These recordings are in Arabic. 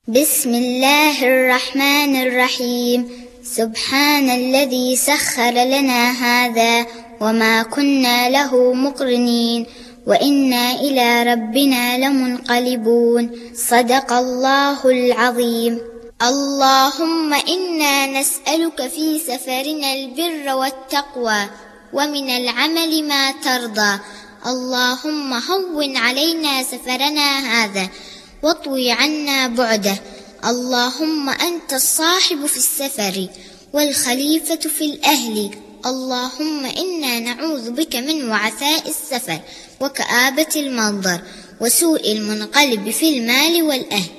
بسم الله الرحمن الرحيم. سبحان الذي سخر لنا هذا وما كنا له مقرنين وإنا إلى ربنا لمنقلبون. صدق الله العظيم. اللهم إنا نسألك في سفرنا البر والتقوى ومن العمل ما ترضى. اللهم هون علينا سفرنا هذا واطوي عنا بعده. اللهم أنت الصاحب في السفر والخليفة في الأهل. اللهم إنا نعوذ بك من وعثاء السفر وكآبة المنظر وسوء المنقلب في المال والأهل.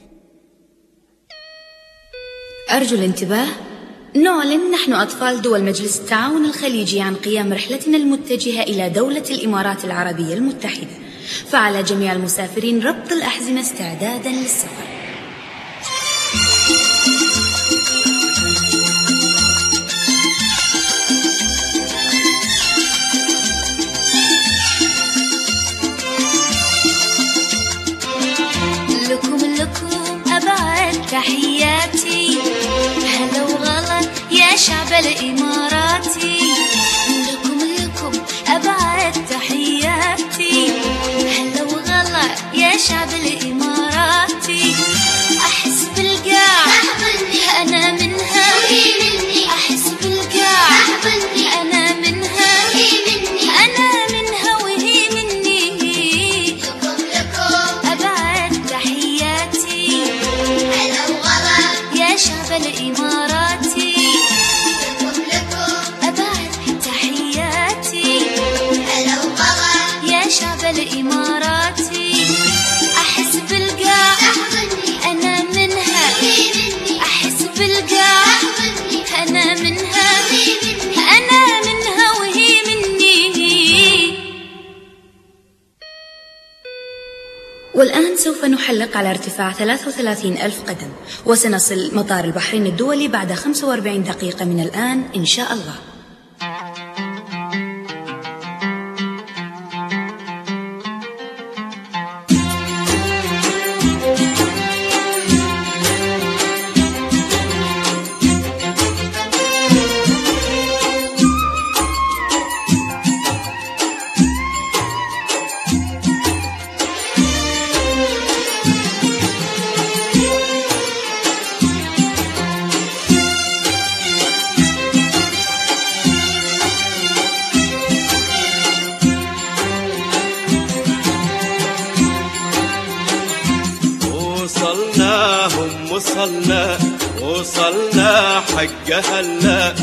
أرجو الانتباه. نعلن نحن أطفال دول مجلس التعاون الخليجي عن قيام رحلتنا المتجهة إلى دولة الإمارات العربية المتحدة، فعلى جميع المسافرين ربط الأحزمة استعدادا للسفر. لكم أبعد تحياتي، هلا وغلا يا شعب الإماراتي. لكم أبعد تحياتي، هلا وغلا يا شعب الإماراتي. أحس بالقاع أنا منها، أحس بالقاع أنا منها، أنا منها وهي مني. لكم أبعد تحياتي، هلا وغلا يا شعب الإماراتي. لكم أبعد تحياتي، هلا وغلا يا شعب الإماراتي. أحس بالقاع أنا منها، أحس بالقاع أنا منها، أنا منها وهي مني. والآن سوف نحلق على ارتفاع 33,000 قدم، وسنصل مطار البحرين الدولي بعد 45 دقيقة من الآن إن شاء الله. وصلنا حق هلا،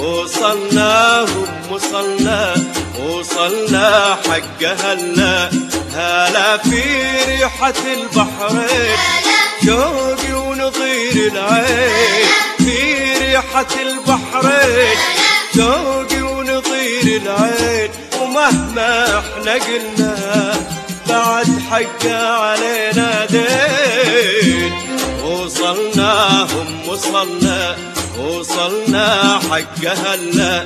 وصلنا حق هلا. هلا في ريحة البحرين، شوقي ونظير العين. في ريحة البحرين، شوقي ونظير العين. ومهما احنا قلنا بعد حق علينا دين. وصلنا حق هلا،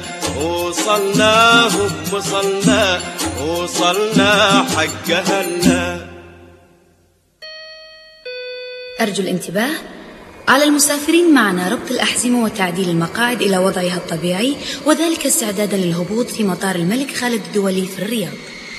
وصلنا حق هلا. أرجو الانتباه. على المسافرين معنا ربط الأحزمة وتعديل المقاعد إلى وضعها الطبيعي، وذلك استعدادا للهبوط في مطار الملك خالد الدولي في الرياض.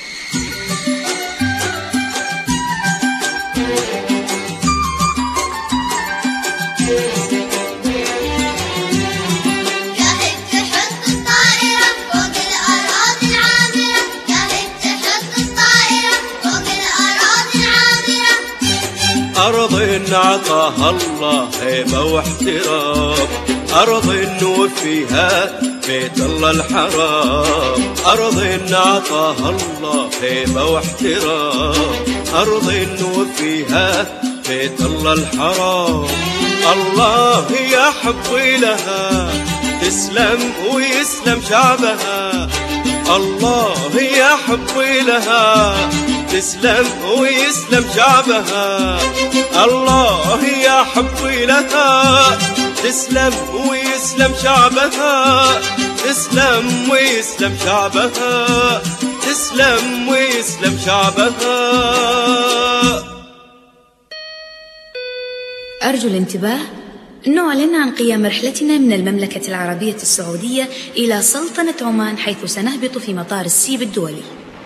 أرض عطاها الله هيبة واحترام، أرض وفيها بيت الله الحرام. أرض عطاها الله هيبة واحترام، أرض وفيها بيت الله الحرام. الله يحب لها تسلم ويسلم شعبها. الله يحب لها تسلم ويسلم شعبها. الله يحب لها تسلم ويسلم شعبها. تسلم ويسلم شعبها، تسلم ويسلم شعبها. أرجو الانتباه. نعلن عن قيام رحلتنا من المملكة العربية السعودية إلى سلطنة عمان، حيث سنهبط في مطار السيب الدولي.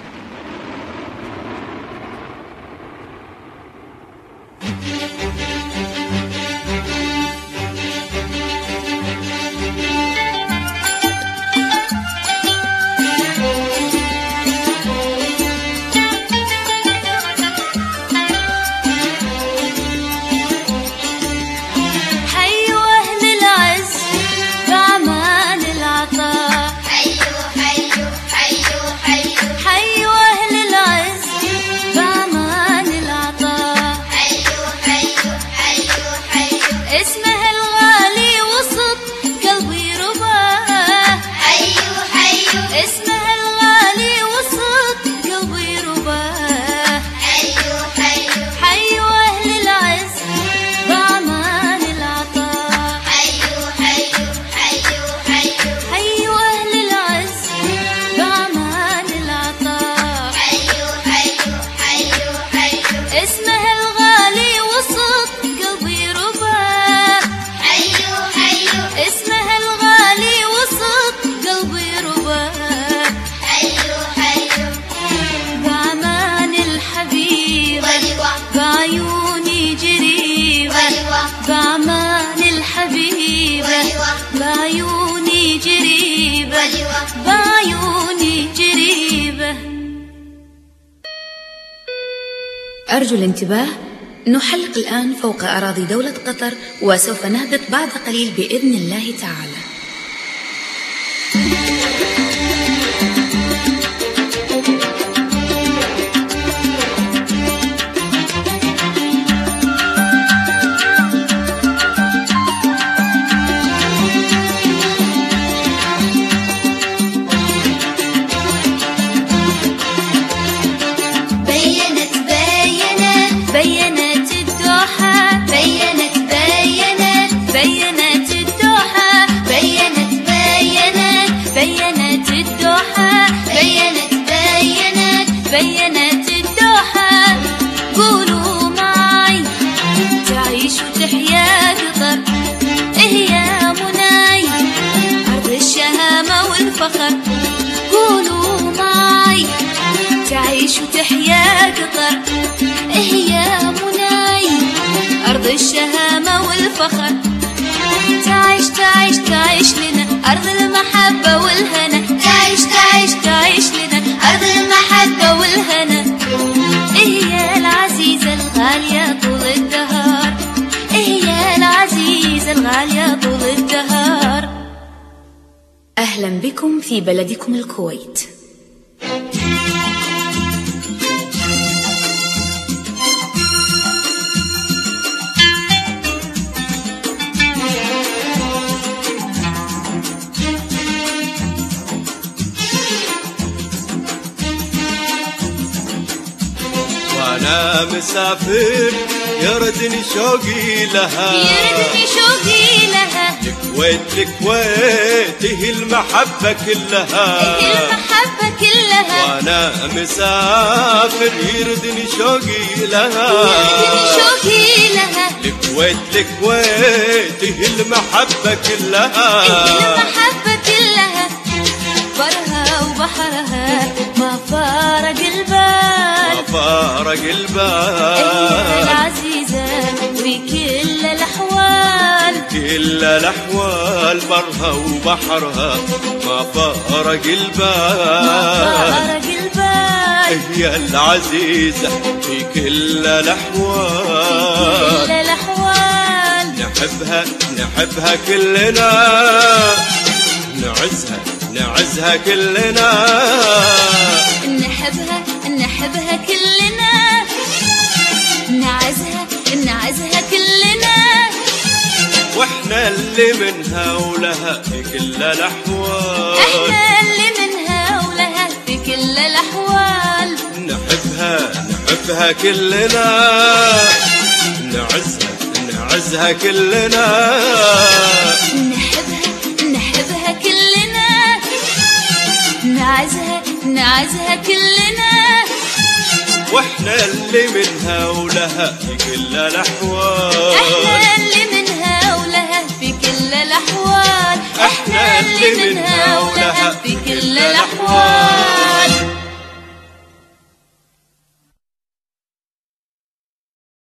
بعمان الحبيبة بعيوني جريبة بعيوني جريبة. أرجو الانتباه. نحلق الآن فوق أراضي دولة قطر، وسوف نهبط بعد قليل بإذن الله تعالى. بينت الدوحة قولوا معي تعيش وتحيا قطر إيه يا مناي أرض الشهامة والفخر. قولوا معي تعيش وتحيا قطر إيه يا مناي أرض الشهامة والفخر. تعيش تعيش تعيش لنا أرض المحبة والهنا. تعيش تعيش تعيش لنا أرض المحبة والهنا. إيه يا العزيزة الغالية طول الدهر إيه يا العزيزة الغالية طول الدهر. أهلا بكم في بلدكم الكويت. أنا مسافر يردني شوقي لها يردني شوقي لها. الكويت الكويت هي المحبة كلها هي المحبة كلها. وأنا مسافر يردني شوقي لها يردني شوقي لها. الكويت الكويت هي المحبة كلها هي المحبة كلها. برها وبحرها ما فارق البال ما فارق البال. العزيزة في كل الأحوال كل الأحوال برها وبحرها ما فارق البال ما فارق البال. هي العزيزة في كل الأحوال كل الأحوال. نحبها نحبها كلنا نعزها نعزها كلنا نحبها نحبها كلنا نعزها نعزها كلنا. واحنا اللي منها ولها في كل الأحوال. احنا اللي منها ولها في كل الأحوال. نحبها نحبها كلنا نعزها نعزها كلنا. نحبها نحبها كلنا نعزها نعزها كلنا. واحنا اللي منها ولها في كل الأحوال. احنا اللي منها